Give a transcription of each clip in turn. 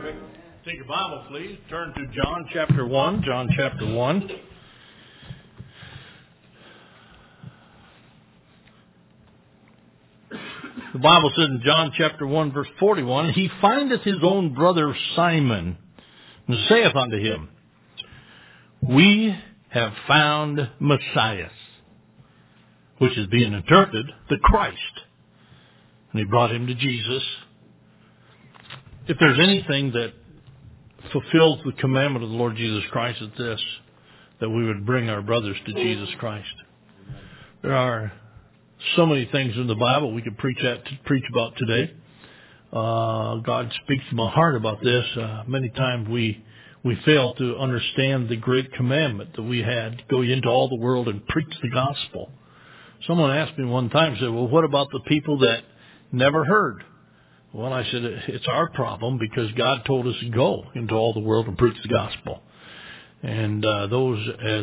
Take your Bible, please. Turn to John chapter 1. John chapter 1. The Bible says in John chapter 1, verse 41, He findeth his own brother Simon, and saith unto him, We have found Messiah, which is being interpreted, the Christ. And he brought him to Jesus. If there's anything that fulfills the commandment of the Lord Jesus Christ, it's this, that we would bring our brothers to Jesus Christ. There are so many things in the Bible we could preach about today. God speaks to my heart about this. Many times we fail to understand the great commandment that we had to go into all the world and preach the gospel. Someone asked me one time, said, well, what about the people that never heard? Well, I said, it's our problem because God told us to go into all the world and preach the gospel. And those, as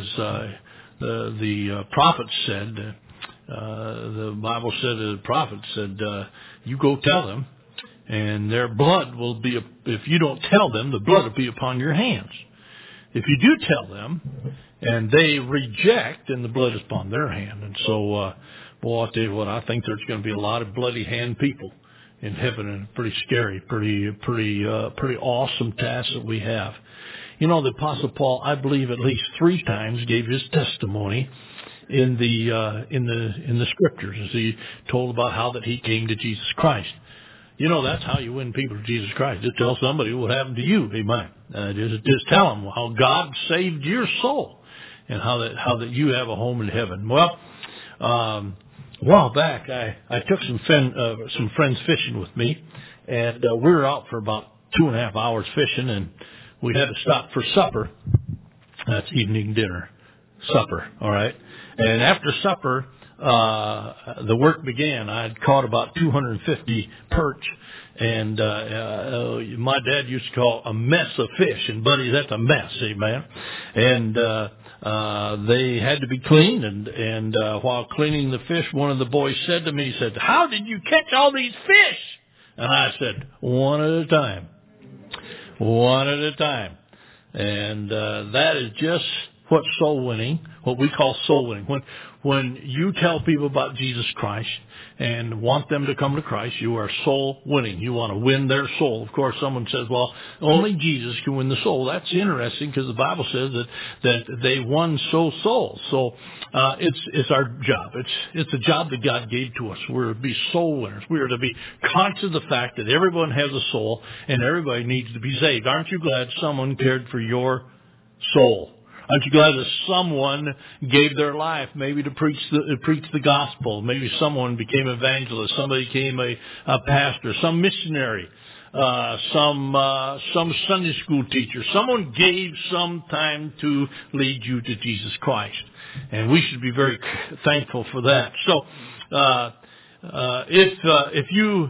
the prophet said, the Bible said, the prophet said, you go tell them, and their blood will be, if you don't tell them, the blood will be upon your hands. If you do tell them, and they reject, then the blood is upon their hand. And so, boy, I'll tell you what, I think there's going to be a lot of bloody hand people in heaven, and pretty scary, pretty awesome task that we have. You know, the Apostle Paul, I believe at least 3 times gave his testimony in the scriptures as he told about how that he came to Jesus Christ. You know, that's how you win people to Jesus Christ. Just tell somebody what happened to you. Amen. Just tell them how God saved your soul and how that you have a home in heaven. Well, a while back, I took some friends fishing with me, and we were out for about 2.5 hours fishing, and we had to stop for supper. That's evening dinner, supper. All right, and after supper, the work began. I had caught about 250 perch, and my dad used to call a mess of fish, and buddy, that's a mess, amen. And they had to be cleaned, and while cleaning the fish, one of the boys said to me, he said, how did you catch all these fish? And I said, one at a time. One at a time. And that is just what soul winning, what we call soul winning. When you tell people about Jesus Christ and want them to come to Christ, you are soul winning. You want to win their soul. Of course, someone says, well, only Jesus can win the soul. That's interesting because the Bible says that they won souls. So it's our job. It's a job that God gave to us. We're to be soul winners. We are to be conscious of the fact that everyone has a soul and everybody needs to be saved. Aren't you glad someone cared for your soul? Aren't you glad that someone gave their life maybe to preach the gospel? Maybe someone became evangelist, somebody became a pastor, some missionary, some Sunday school teacher. Someone gave some time to lead you to Jesus Christ. And we should be very thankful for that. So, if you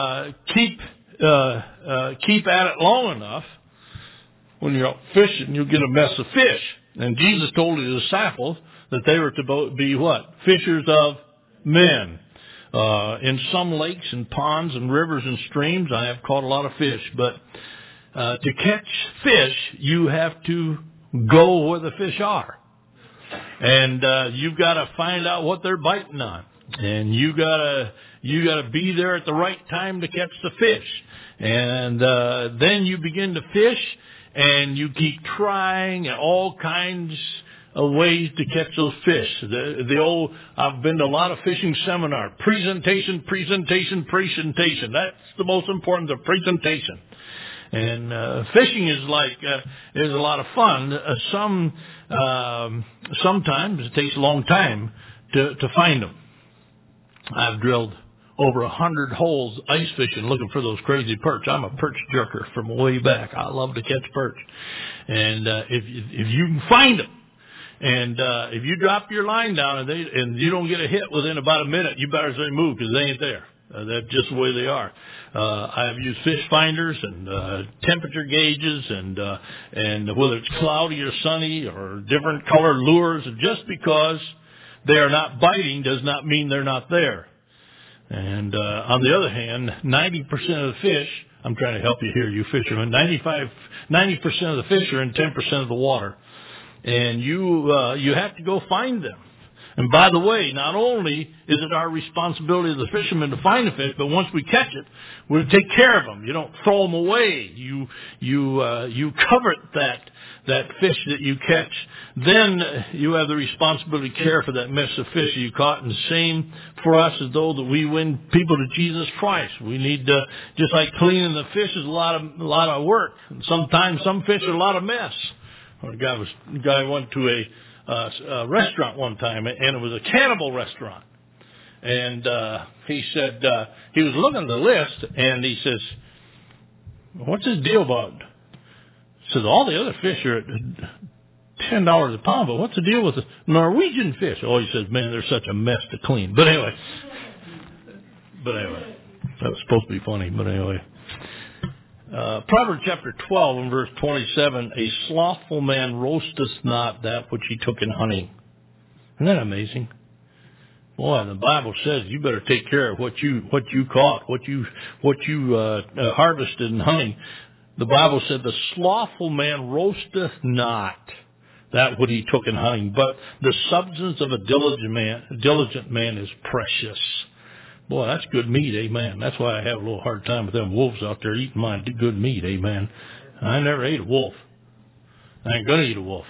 keep at it long enough, when you're out fishing, you'll get a mess of fish. And Jesus told his disciples that they were to be what? Fishers of men. In some lakes and ponds and rivers and streams, I have caught a lot of fish. But to catch fish, you have to go where the fish are. And you've got to find out what they're biting on. And you gotta be there at the right time to catch the fish. And then you begin to fish. And you keep trying all kinds of ways to catch those fish. I've been to a lot of fishing seminars. Presentation. That's the most important, the presentation. And fishing is a lot of fun. Sometimes it takes a long time to find them. I've drilled over 100 holes ice fishing looking for those crazy perch. I'm a perch jerker from way back. I love to catch perch. And if you can find them, and if you drop your line down and you don't get a hit within about a minute, you better say move because they ain't there. That's just the way they are. I have used fish finders and temperature gauges and whether it's cloudy or sunny or different color lures. Just because they are not biting does not mean they're not there. And on the other hand, 90% of the fish I'm trying to help you here, you fishermen. 90% of the fish are in 10% of the water. And you have to go find them. And by the way, not only is it our responsibility as the fishermen to find the fish, but once we catch it, we're to take care of them. You don't throw them away. You covet that fish that you catch. Then you have the responsibility to care for that mess of fish that you caught. And the same for us as though that we win people to Jesus Christ. We need to, just like cleaning the fish is a lot of work. And sometimes some fish are a lot of mess. A guy went to a restaurant one time, and it was a cannibal restaurant. And he said, he was looking at the list, and he says, what's his deal about? He says, all the other fish are at $10 a pound, but what's the deal with the Norwegian fish? Oh, he says, man, they're such a mess to clean. But anyway, that was supposed to be funny, but anyway. Proverbs chapter 12 and verse 27, a slothful man roasteth not that which he took in hunting. Isn't that amazing? Boy, the Bible says you better take care of what you caught, what you harvested in hunting. The Bible said the slothful man roasteth not that what he took in hunting, but the substance of a diligent man is precious. Boy, that's good meat, amen. That's why I have a little hard time with them wolves out there eating my good meat, amen. I never ate a wolf. I ain't going to eat a wolf.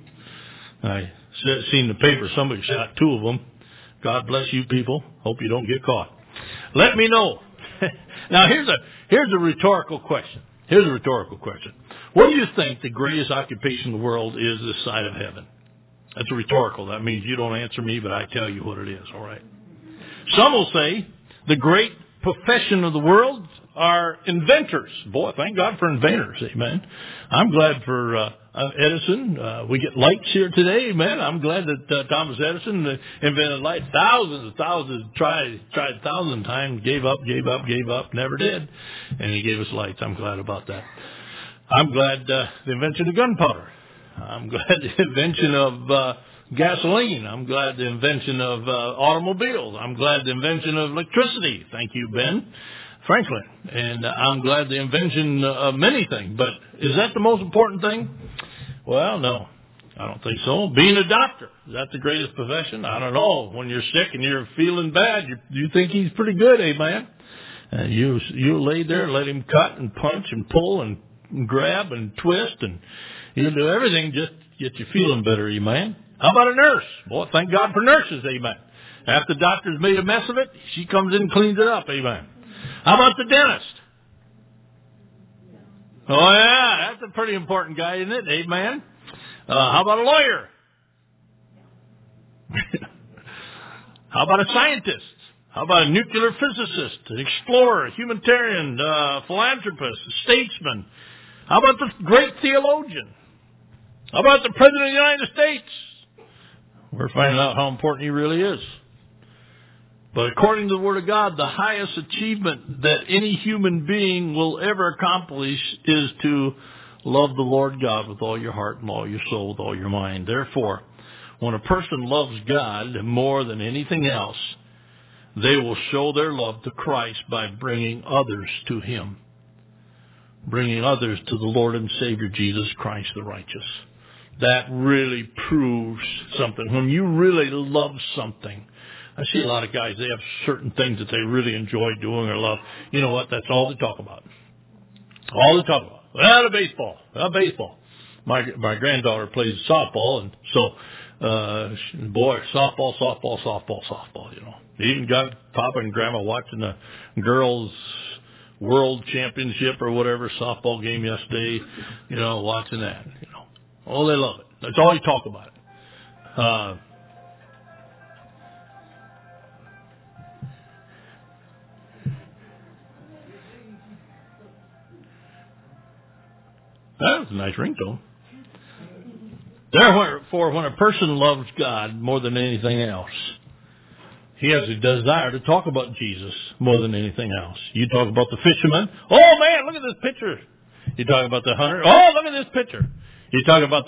I seen the paper, somebody shot 2 of them. God bless you people. Hope you don't get caught. Let me know. Now, here's a rhetorical question. Here's a rhetorical question. What do you think the greatest occupation in the world is this side of heaven? That's a rhetorical. That means you don't answer me, but I tell you what it is, all right? Some will say the great profession of the world are inventors. Boy, thank God for inventors, amen. I'm glad for Edison. We get lights here today, amen. I'm glad that Thomas Edison invented light. Thousands, tried 1,000 times, gave up, never did. And he gave us lights. I'm glad about that. I'm glad the invention of gunpowder. I'm glad the invention of gasoline. I'm glad the invention of automobiles. I'm glad the invention of electricity. Thank you, Ben Franklin. And I'm glad the invention of many things. But is that the most important thing? Well, no. I don't think so. Being a doctor, is that the greatest profession? I don't know. When you're sick and you're feeling bad, you think he's pretty good, amen? You lay there, let him cut and punch and pull and grab and twist, and he'll do everything just to get you feeling better, amen? How about a nurse? Boy, thank God for nurses, amen. After the doctor's made a mess of it, she comes in and cleans it up, amen. How about the dentist? Oh, yeah, that's a pretty important guy, isn't it? Amen. How about a lawyer? How about a scientist? How about a nuclear physicist, an explorer, a humanitarian, philanthropist, a statesman? How about the great theologian? How about the President of the United States? We're finding out how important he really is. But according to the Word of God, the highest achievement that any human being will ever accomplish is to love the Lord God with all your heart and all your soul, with all your mind. Therefore, when a person loves God more than anything else, they will show their love to Christ by bringing others to Him, bringing others to the Lord and Savior Jesus Christ the righteous. That really proves something. When you really love something, I see a lot of guys, they have certain things that they really enjoy doing or love. You know what? That's all they talk about. All they talk about. Well, baseball. My granddaughter plays softball, and so, boy, softball, you know. Even got Papa and Grandma watching the girls' world championship or whatever softball game yesterday, you know, watching that, you know. Oh, they love it. That's all you talk about it. That was a nice ringtone. Therefore, when a person loves God more than anything else, he has a desire to talk about Jesus more than anything else. You talk about the fisherman. Oh, man, look at this picture. You talk about the hunter. Oh, look at this picture. You talk about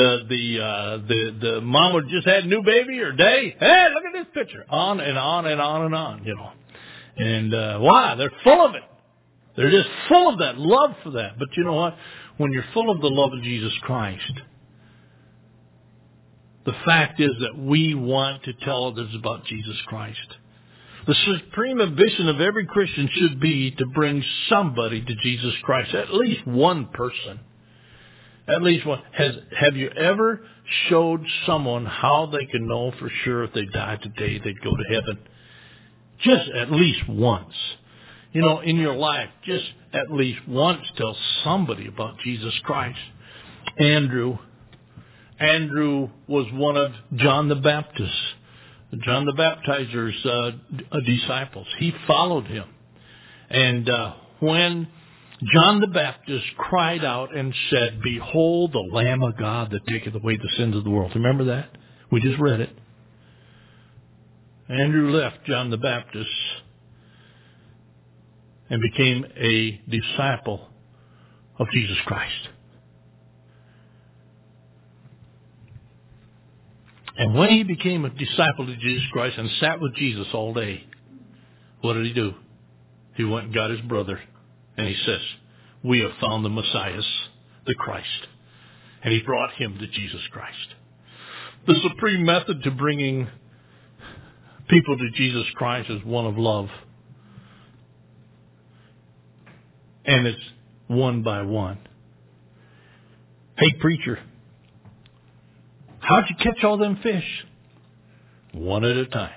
the mom who just had a new baby or day. Hey, look at this picture. On and on and on and on, you know. And why? They're full of it. They're just full of that love for that. But you know what? When you're full of the love of Jesus Christ, the fact is that we want to tell others about Jesus Christ. The supreme ambition of every Christian should be to bring somebody to Jesus Christ, at least one person. At least one. Have you ever showed someone how they can know for sure if they died today they'd go to heaven? Just at least once. You know, in your life, just at least once tell somebody about Jesus Christ. Andrew was one of John the Baptist, John the Baptizer's disciples. He followed him. And when John the Baptist cried out and said, "Behold the Lamb of God that taketh away the sins of the world." Remember that? We just read it. Andrew left John the Baptist and became a disciple of Jesus Christ. And when he became a disciple of Jesus Christ and sat with Jesus all day, what did he do? He went and got his brother, and he says, "We have found the Messiah, the Christ." And he brought him to Jesus Christ. The supreme method to bringing people to Jesus Christ is one of love. And it's one by one. "Hey, preacher, how'd you catch all them fish?" One at a time.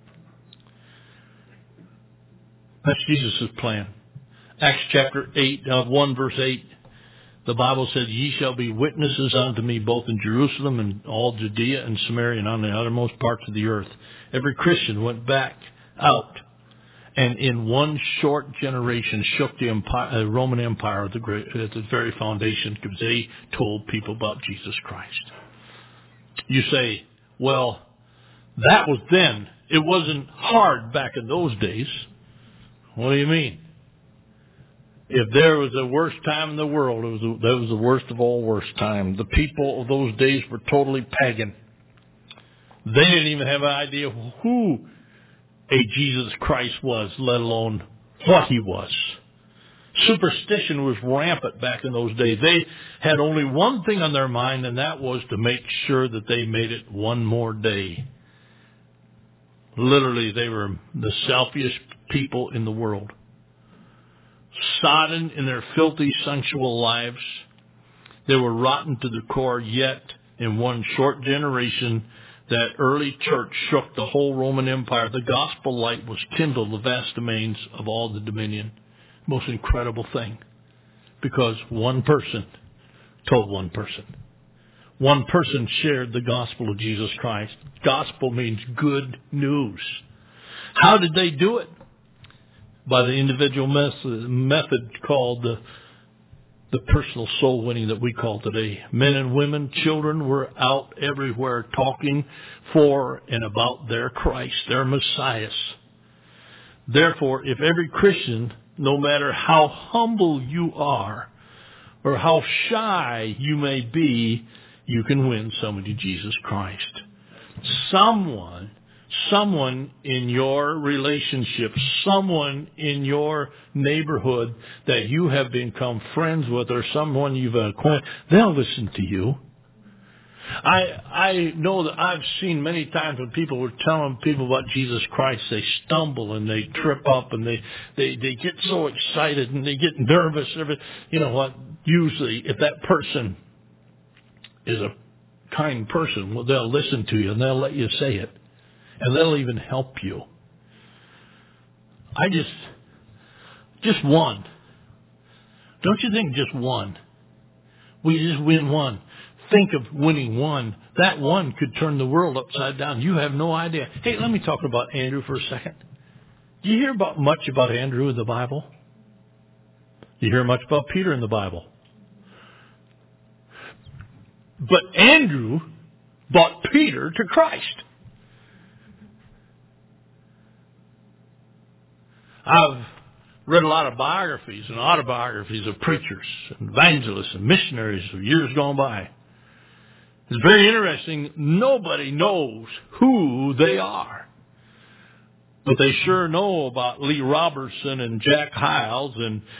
That's Jesus' plan. Acts chapter 1 verse 8, the Bible says, "Ye shall be witnesses unto me both in Jerusalem and all Judea and Samaria and on the uttermost parts of the earth." Every Christian went back out and in one short generation shook the Roman Empire at the very foundation because they told people about Jesus Christ. You say, "Well, that was then. It wasn't hard back in those days." What do you mean? If there was the worst time in the world, that was the worst of all worst time. The people of those days were totally pagan. They didn't even have an idea who a Jesus Christ was, let alone what he was. Superstition was rampant back in those days. They had only one thing on their mind, and that was to make sure that they made it one more day. Literally, they were the selfiest people in the world. Sodden in their filthy, sensual lives. They were rotten to the core, yet in one short generation, that early church shook the whole Roman Empire. The gospel light was kindled the vast domains of all the dominion. Most incredible thing. Because one person told one person. One person shared the gospel of Jesus Christ. Gospel means good news. How did they do it? By the individual method called the personal soul winning that we call today. Men and women, children were out everywhere talking for and about their Christ, their Messiah. Therefore, if every Christian, no matter how humble you are or how shy you may be, you can win somebody to Jesus Christ. Someone in your relationship, someone in your neighborhood that you have become friends with or someone you've acquainted, they'll listen to you. I know that I've seen many times when people were telling people about Jesus Christ, they stumble and they trip up and they get so excited and they get nervous. You know what? Usually if that person is a kind person, well, they'll listen to you and they'll let you say it. And they'll even help you. Just one. Don't you think just one? We just win one. Think of winning one. That one could turn the world upside down. You have no idea. Hey, let me talk about Andrew for a second. Do you hear much about Andrew in the Bible? You hear much about Peter in the Bible. But Andrew brought Peter to Christ. I've read a lot of biographies and autobiographies of preachers and evangelists and missionaries of years gone by. It's very interesting. Nobody knows who they are. But they sure know about Lee Robertson and Jack Hiles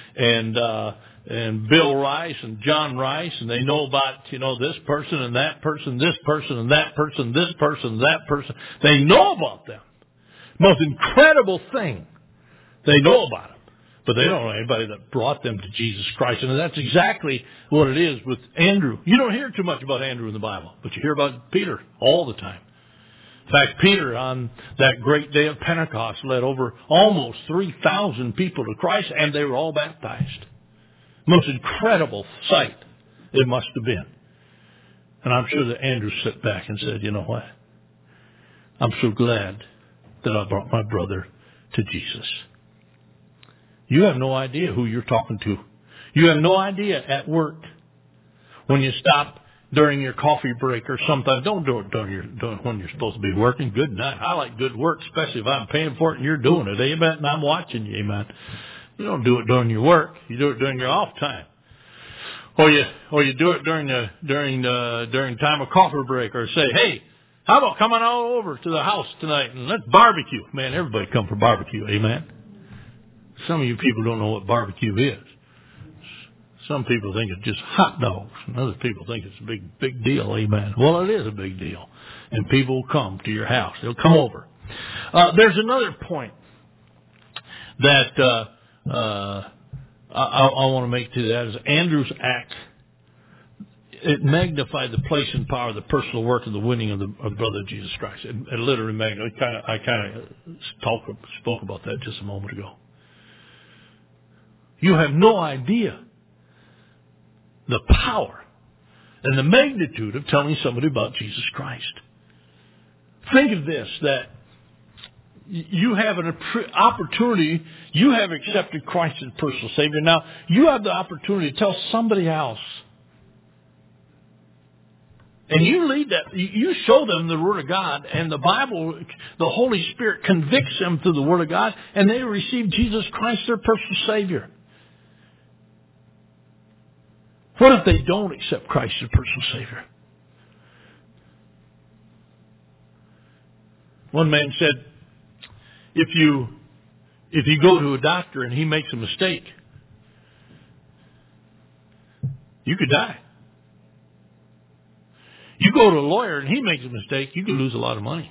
and Bill Rice and John Rice, and they know about, this person and that person, this person and that person, this person and that person. They know about them. Most incredible thing. They know about them. But they don't know anybody that brought them to Jesus Christ. And that's exactly what it is with Andrew. You don't hear too much about Andrew in the Bible, but you hear about Peter all the time. In fact, Peter, on that great day of Pentecost, led over almost 3,000 people to Christ, and they were all baptized. Most incredible sight it must have been. And I'm sure that Andrew sat back and said, you know what? I'm so glad that I brought my brother to Jesus. You have no idea who you're talking to. You have no idea at work when you stop during your coffee break or something. Don't do it when you're supposed to be working. Good night. I like good work, especially if I'm paying for it and you're doing it. Amen. And I'm watching you. Amen. You don't do it during your work. You do it during your off time. Or you do it during time of coffee break, or say, hey, how about coming all over to the house tonight and let's barbecue? Man, everybody come for barbecue. Amen. Some of you people don't know what barbecue is. Some people think it's just hot dogs, and other people think it's a big deal. Amen. Well, it is a big deal, and people will come to your house. They'll come over. There's another point that I want to make to that is Andrew's act. It magnified the place and power of the personal work of the winning of the brother of Jesus Christ. It literally magnified. I kind of spoke about that just a moment ago. You have no idea the power and the magnitude of telling somebody about Jesus Christ. Think of this, that you have an opportunity, you have accepted Christ as personal Savior. Now, you have the opportunity to tell somebody else. And you lead that, you show them the Word of God, and the Bible, the Holy Spirit convicts them through the Word of God, and they receive Jesus Christ, their personal Savior. What if they don't accept Christ as personal Savior? One man said, if you go to a doctor and he makes a mistake, you could die. You go to a lawyer and he makes a mistake, you could lose a lot of money.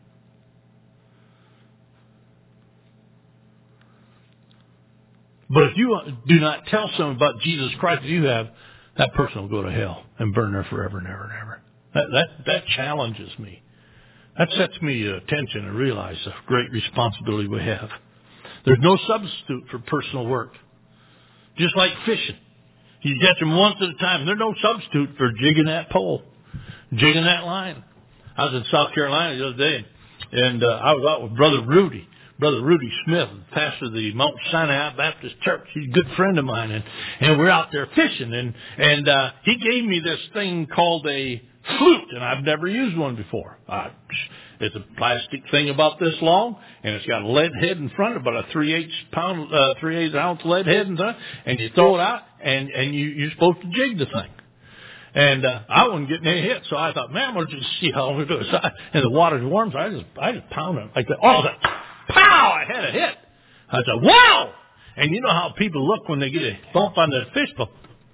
But if you do not tell someone about Jesus Christ that you have, that person will go to hell and burn there forever and ever and ever. That challenges me. That sets me attention and realize the great responsibility we have. There's no substitute for personal work. Just like fishing. You catch them once at a time. There's no substitute for jigging that pole, jigging that line. I was in South Carolina the other day, and I was out with Brother Rudy Smith, pastor of the Mount Sinai Baptist Church. He's a good friend of mine, and we're out there fishing, and he gave me this thing called a flute, and I've never used one before. It's a plastic thing about this long, and it's got a lead head in front, about a 3/8 ounce lead head in front, and you throw it out, and you're supposed to jig the thing. And I wasn't getting any hits, so I thought, man, we'll just see how long it goes. And the water's warm, so I just pounded it like that. Oh, pow! I had a hit. I said, wow! And you know how people look when they get a bump on the fish boat.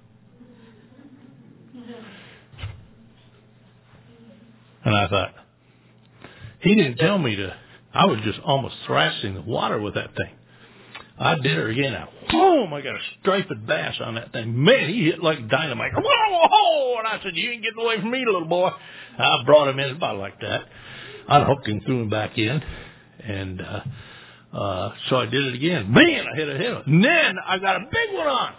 And I thought, he didn't tell me to. I was just almost thrashing the water with that thing. I did it again. Boom! I got a striped bass on that thing. Man, he hit like dynamite. Whoa! And I said, you ain't getting away from me, little boy. I brought him in about like that. I hooked him, threw him back in. And so I did it again. Man, I hit a hit. And then I got a big one on.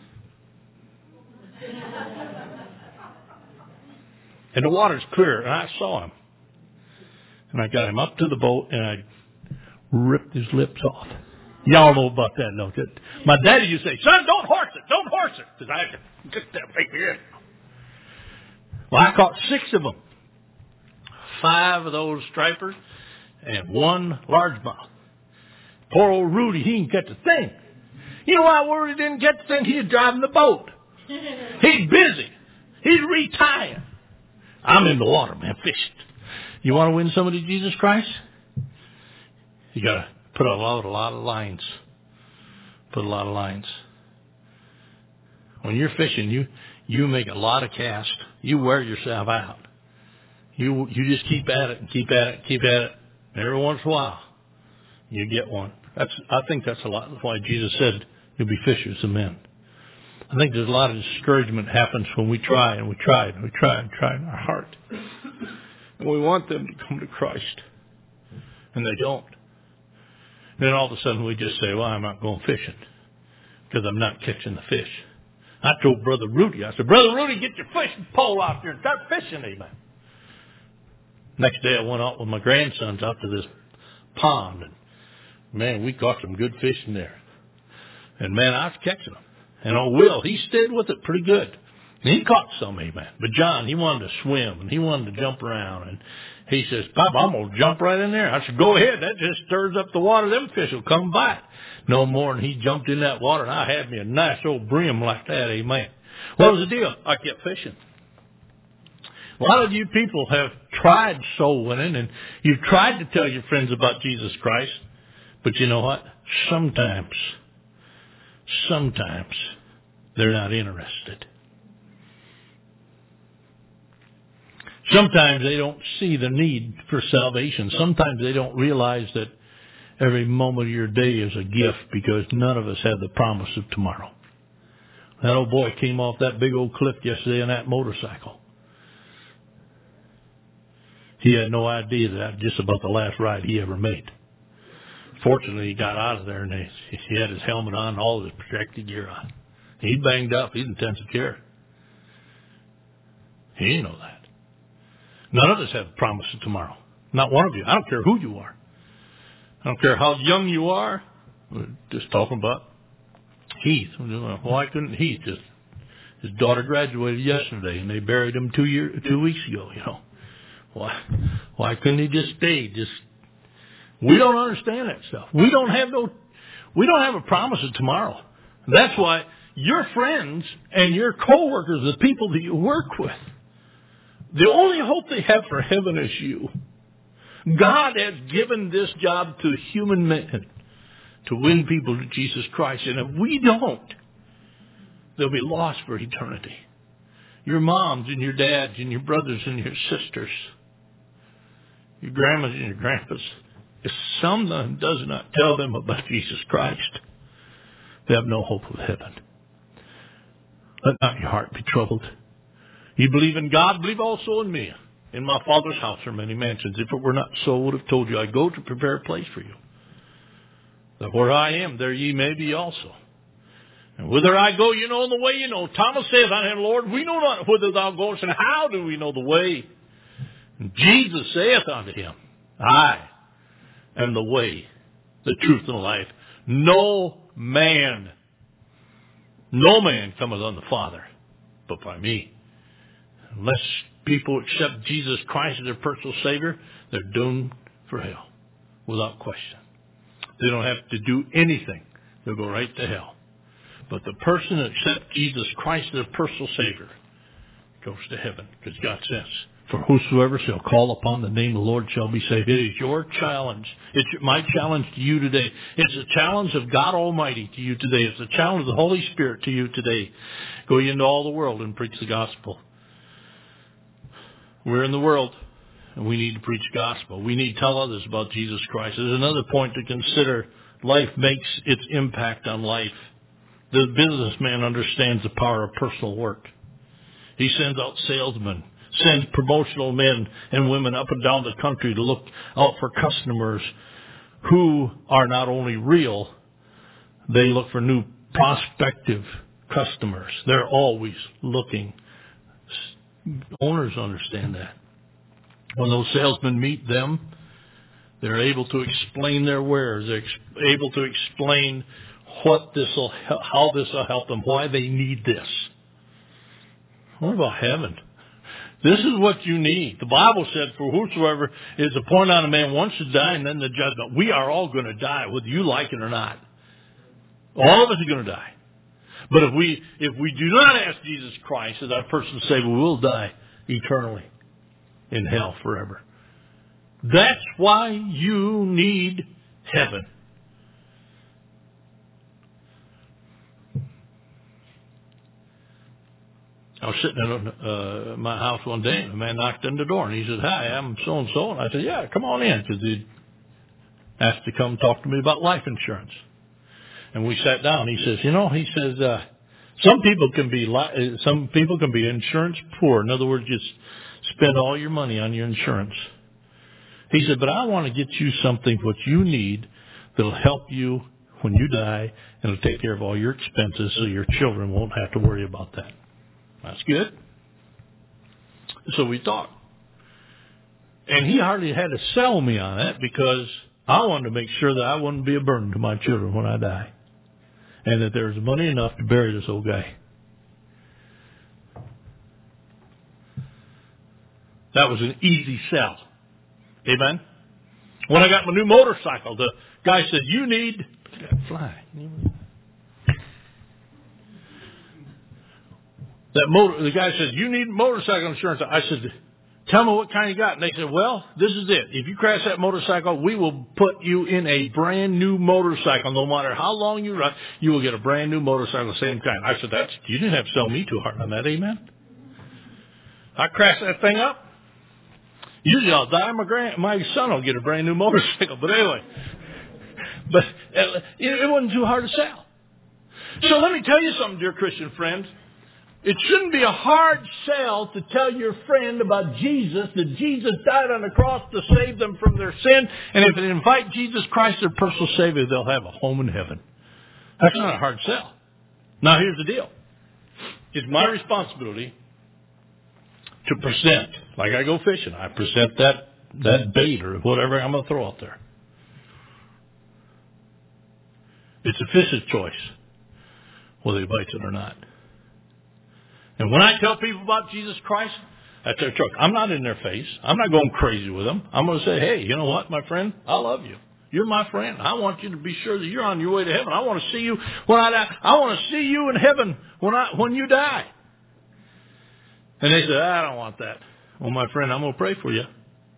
And the water's clear, and I saw him. And I got him up to the boat, and I ripped his lips off. Y'all know about that, don't you? My daddy used to say, son, don't horse it, because I had to get that baby in. Well, I caught 6 of them. 5 of those stripers, and 1 largemouth. Poor old Rudy, he didn't get the thing. You know why Rudy didn't get the thing? He was driving the boat. He's busy. He's retying. I'm in the water, man, fishing. You want to win somebody to Jesus Christ? You got to put a lot of lines. Put a lot of lines. When you're fishing, you make a lot of casts. You wear yourself out. You just keep at it and keep at it, keep at it. And every once in a while, you get one. I think that's a lot. That's why Jesus said you'll be fishers of men. I think there's a lot of discouragement happens when we try and we try and we try and try in our heart. And we want them to come to Christ. And they don't. Then all of a sudden we just say, well, I'm not going fishing because I'm not catching the fish. I told Brother Rudy, I said, Brother Rudy, get your fishing pole out there and start fishing, amen. Next day I went out with my grandsons out to this pond. And man, we caught some good fish in there. And man, I was catching them. And old Will, he stayed with it pretty good. And he caught some, amen. But John, he wanted to swim and he wanted to jump around. And he says, Papa, I'm going to jump right in there. I said, go ahead. That just stirs up the water. Them fish will come by. No more than he jumped in that water and I had me a nice old brim like that, amen. What was the deal? I kept fishing. A lot of you people have tried soul winning and you've tried to tell your friends about Jesus Christ. But you know what? Sometimes they're not interested. Sometimes they don't see the need for salvation. Sometimes they don't realize that every moment of your day is a gift because none of us have the promise of tomorrow. That old boy came off that big old cliff yesterday on that motorcycle. He had no idea that just about the last ride he ever made. Fortunately, he got out of there and he had his helmet on and all his protective gear on. He banged up. He's in intensive care. He didn't know that. None of us have the promise of tomorrow. Not one of you. I don't care who you are. I don't care how young you are. We're just talking about Heath. Why couldn't Heath just... His daughter graduated yesterday and they buried him 2 weeks ago, you know. Why couldn't he just stay? We don't understand that stuff. We don't have a promise of tomorrow. That's why your friends and your coworkers, the people that you work with, the only hope they have for heaven is you. God has given this job to human men to win people to Jesus Christ. And if we don't, they'll be lost for eternity. Your moms and your dads and your brothers and your sisters, your grandmas and your grandpas, if someone does not tell them about Jesus Christ, they have no hope of heaven. Let not your heart be troubled. You believe in God, believe also in me. In my Father's house are many mansions. If it were not so, I would have told you, I go to prepare a place for you. That where I am, there ye may be also. And whither I go, you know the way you know. Thomas saith unto him, Lord, we know not whither thou goest, and how do we know the way? And Jesus saith unto him, I am the way, the truth, and the life. No man cometh unto the Father, but by me. Unless people accept Jesus Christ as their personal Savior, they're doomed for hell, without question. They don't have to do anything. They'll go right to hell. But the person that accepts Jesus Christ as their personal Savior goes to heaven, because God says, for whosoever shall call upon the name of the Lord shall be saved. It is your challenge. It's my challenge to you today. It's a challenge of God Almighty to you today. It's a challenge of the Holy Spirit to you today. Go into all the world and preach the gospel. We're in the world, and we need to preach the gospel. We need to tell others about Jesus Christ. There's another point to consider. Life makes its impact on life. The businessman understands the power of personal work. He sends out salesmen, sends promotional men and women up and down the country to look out for customers who are not only real, they look for new prospective customers. They're always looking. Owners understand that. When those salesmen meet them, they're able to explain their wares. They're able to explain how this will help them, why they need this. What about heaven? This is what you need. The Bible said, for whosoever is appointed on a man once to die and then the judgment. We are all going to die, whether you like it or not. All of us are going to die. But if we do not ask Jesus Christ as our personal Savior, we will die eternally in hell forever. That's why you need heaven. I was sitting in my house one day, and a man knocked on the door, and he said, "Hi, I'm so-and-so." And I said, "Yeah, come on in," because he asked to come talk to me about life insurance. And we sat down. He says, some people can be insurance poor. In other words, just spend all your money on your insurance. He said, but I want to get you something what you need that'll help you when you die, and it'll take care of all your expenses so your children won't have to worry about that. That's good. So we talked. And he hardly had to sell me on that because I wanted to make sure that I wouldn't be a burden to my children when I die. And that there's money enough to bury this old guy. That was an easy sell. Amen? When I got my new motorcycle, the guy said, "You need..." Look at that fly. The guy said, "You need motorcycle insurance." I said, "Tell me what kind you got." And they said, "Well, this is it. If you crash that motorcycle, we will put you in a brand new motorcycle. No matter how long you run, you will get a brand new motorcycle, same kind." I said, "You didn't have to sell me too hard on that, amen?" I crashed that thing up. Usually I'll die. My son will get a brand new motorcycle. But anyway, it wasn't too hard to sell. So let me tell you something, dear Christian friends. It shouldn't be a hard sell to tell your friend about Jesus, that Jesus died on the cross to save them from their sin. And if they invite Jesus Christ, their personal Savior, they'll have a home in heaven. That's not a hard sell. Now here's the deal. It's my responsibility to present. Like I go fishing, I present that bait or whatever I'm going to throw out there. It's a fish's choice whether he bites it or not. And when I tell people about Jesus Christ, that's their choice. I'm not in their face. I'm not going crazy with them. I'm going to say, "Hey, you know what, my friend? I love you. You're my friend. I want you to be sure that you're on your way to heaven. I want to see you when I die. I want to see you in heaven when you die." And they said, "I don't want that." Well, my friend, I'm going to pray for you.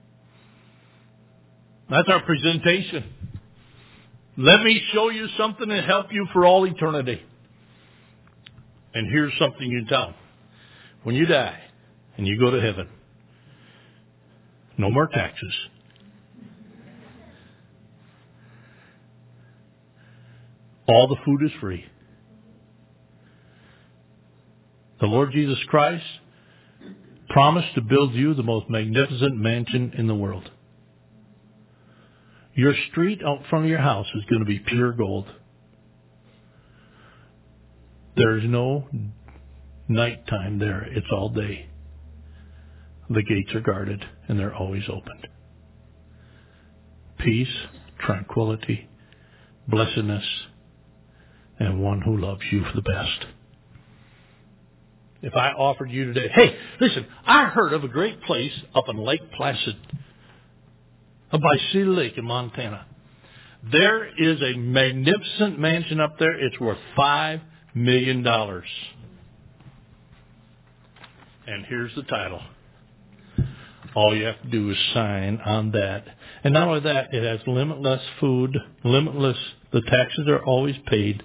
That's our presentation. Let me show you something to help you for all eternity. And here's something you tell them. When you die and you go to heaven, no more taxes. All the food is free. The Lord Jesus Christ promised to build you the most magnificent mansion in the world. Your street out front of your house is going to be pure gold. There's no nighttime there. It's all day. The gates are guarded and they're always opened. Peace, tranquility, blessedness, and one who loves you for the best. If I offered you today, "Hey, listen, I heard of a great place up in Lake Placid, up by Cedar Lake in Montana. There is a magnificent mansion up there. It's worth $5 million. And here's the title. All you have to do is sign on that. And not only that, it has limitless food, limitless. The taxes are always paid.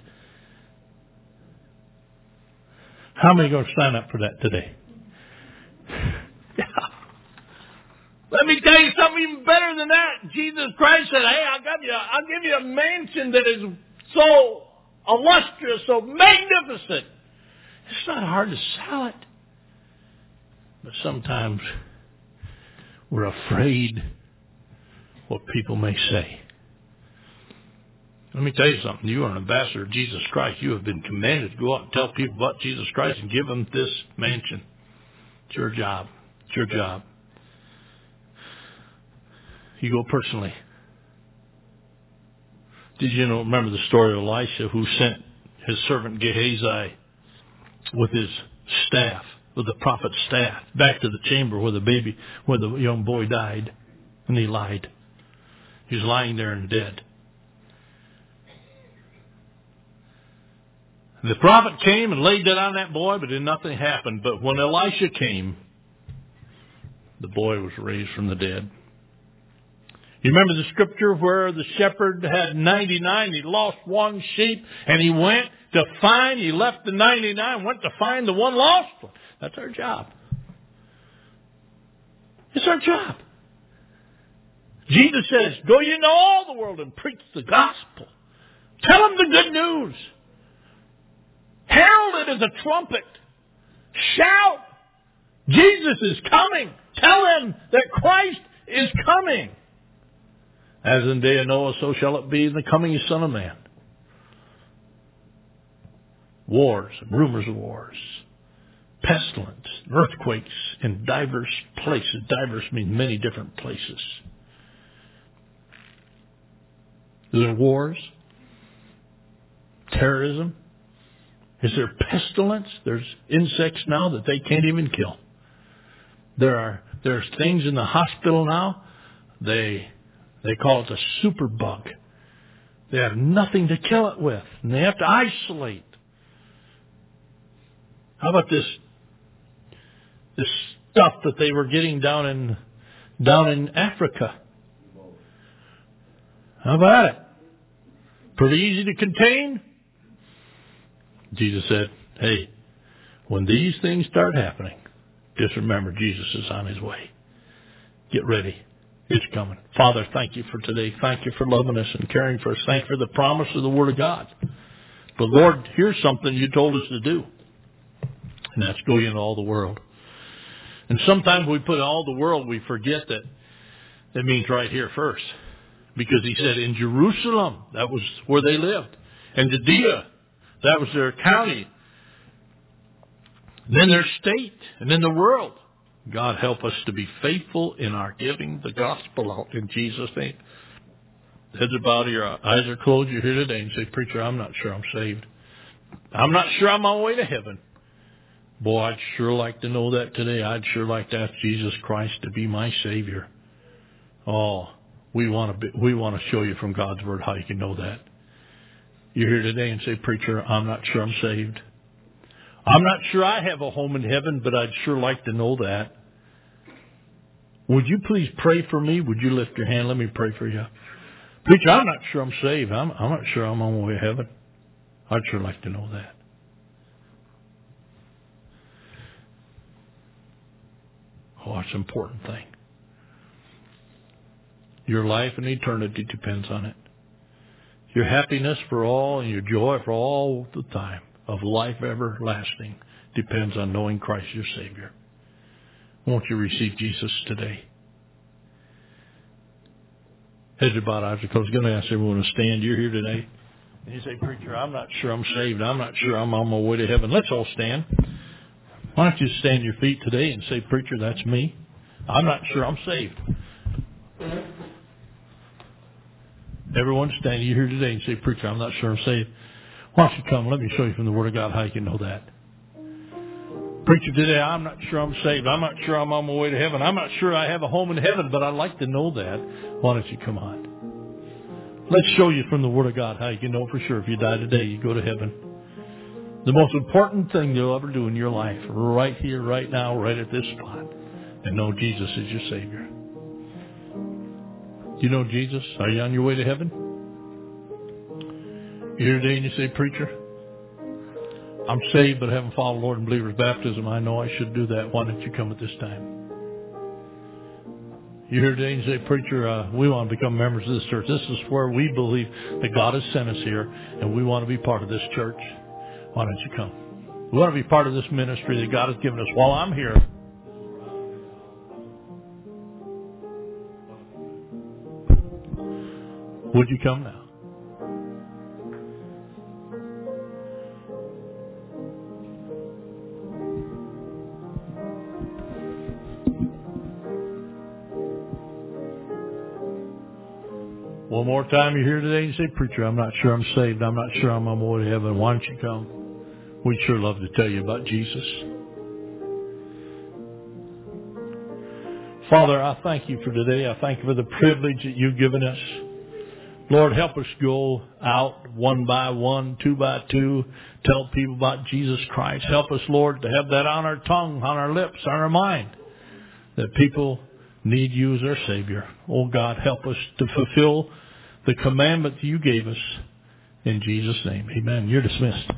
How many are going to sign up for that today? Yeah. Let me tell you something even better than that. Jesus Christ said, "Hey, I'll give you a mansion that is so illustrious, so magnificent." It's not hard to sell it. But sometimes we're afraid what people may say. Let me tell you something. You are an ambassador of Jesus Christ. You have been commanded to go out and tell people about Jesus Christ and give them this mansion. It's your job. It's your job. You go personally. Did you remember the story of Elisha, who sent his servant Gehazi with his staff, with the prophet's staff, back to the chamber where the young boy died, and he lied. He was lying there and dead. The prophet came and laid that on that boy, but then nothing happened. But when Elisha came, the boy was raised from the dead. You remember the scripture where the shepherd had 99, he lost one sheep, and he went to find, he left the 99, went to find the one lost one. That's our job. It's our job. Jesus says, go ye into all the world and preach the gospel. Tell them the good news. Herald it as a trumpet. Shout. Jesus is coming. Tell them that Christ is coming. As in the day of Noah, so shall it be in the coming of the Son of Man. Wars and rumors of wars. Pestilence, earthquakes in diverse places. Diverse means many different places. Is there wars? Terrorism? Is there pestilence? There's insects now that they can't even kill. There's things in the hospital now. They call it a superbug. They have nothing to kill it with, and they have to isolate. How about this stuff that they were getting down in Africa? How about it? Pretty easy to contain. Jesus said, hey, when these things start happening, just remember Jesus is on his way. Get ready. It's coming. Father, thank you for today. Thank you for loving us and caring for us. Thank you for the promise of the Word of God. But Lord, here's something you told us to do. And that's go into all the world. And sometimes we put all the world, we forget that it means right here first. Because he said in Jerusalem, that was where they lived. And Judea, that was their county. Then their state, and then the world. God help us to be faithful in our giving the gospel out in Jesus' name. Heads are bowed, your eyes are closed. You're here today and say, preacher, I'm not sure I'm saved. I'm not sure I'm on my way to heaven. Boy, I'd sure like to know that today. I'd sure like to ask Jesus Christ to be my Savior. Oh, we want to show you from God's Word how you can know that. You're here today and say, preacher, I'm not sure I'm saved. I'm not sure I have a home in heaven, but I'd sure like to know that. Would you please pray for me? Would you lift your hand? Let me pray for you. Preacher, I'm not sure I'm saved. I'm not sure I'm on my way to heaven. I'd sure like to know that. Oh, it's an important thing. Your life and eternity depends on it. Your happiness for all and your joy for all the time of life everlasting depends on knowing Christ your Savior. Won't you receive Jesus today? Heads are bowed, eyes are closed. I'm going to ask everyone to stand. You're here today. And you say, preacher, I'm not sure I'm saved. I'm not sure I'm on my way to heaven. Let's all stand. Why don't you stand your feet today and say, preacher, that's me. I'm not sure I'm saved. Everyone stand. You're here today and say, preacher, I'm not sure I'm saved. Why don't you come? Let me show you from the Word of God how you can know that. Preacher, today I'm not sure I'm saved. I'm not sure I'm on my way to heaven. I'm not sure I have a home in heaven, but I'd like to know that. Why don't you come on? Let's show you from the Word of God how you can know for sure if you die today, you go to heaven. The most important thing you'll ever do in your life, right here, right now, right at this spot, and know Jesus is your Savior. Do you know Jesus? Are you on your way to heaven? You're here today and you say, preacher, I'm saved but I haven't followed Lord and believer's baptism. I know I should do that. Why don't you come at this time? You're here today and you say, preacher, we want to become members of this church. This is where we believe that God has sent us here and we want to be part of this church. Why don't you come? We want to be part of this ministry that God has given us while I'm here. Would you come now? One more time, you're here today and you say, preacher, I'm not sure I'm saved. I'm not sure I'm on my way to heaven. Why don't you come? We'd sure love to tell you about Jesus. Father, I thank you for today. I thank you for the privilege that you've given us. Lord, help us go out one by one, two by two, tell people about Jesus Christ. Help us, Lord, to have that on our tongue, on our lips, on our mind, that people need you as our Savior. Oh God, help us to fulfill the commandment you gave us. In Jesus' name, amen. You're dismissed.